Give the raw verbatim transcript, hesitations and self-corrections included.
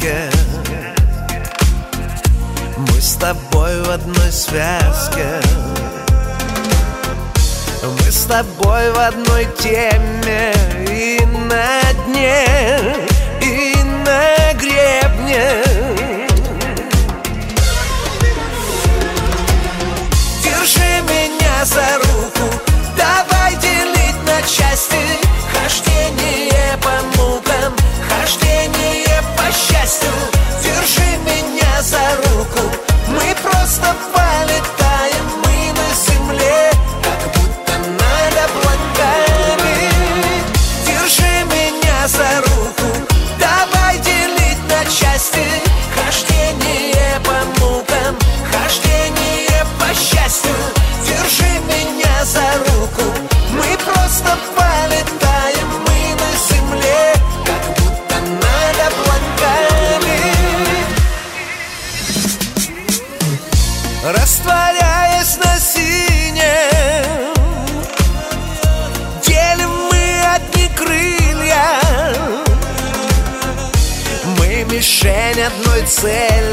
сказке. Мы с тобой в одной связке. Мы с тобой в одной теме. И на дне, и на гребне. Держи меня за руку, давай делить на части. Хождение по мукам, хождение по счастью. Держи меня за руку, мы просто полетаем. Мы на земле, как будто над облаками. Держи меня за руку, давай делить на части. Хождение по мукам, хождение по счастью. Держи меня за руку, мы просто полетаем. Мы на земле, как будто над облаками. Растворяясь на синем, делим мы одни крылья. Мы мишень одной цели.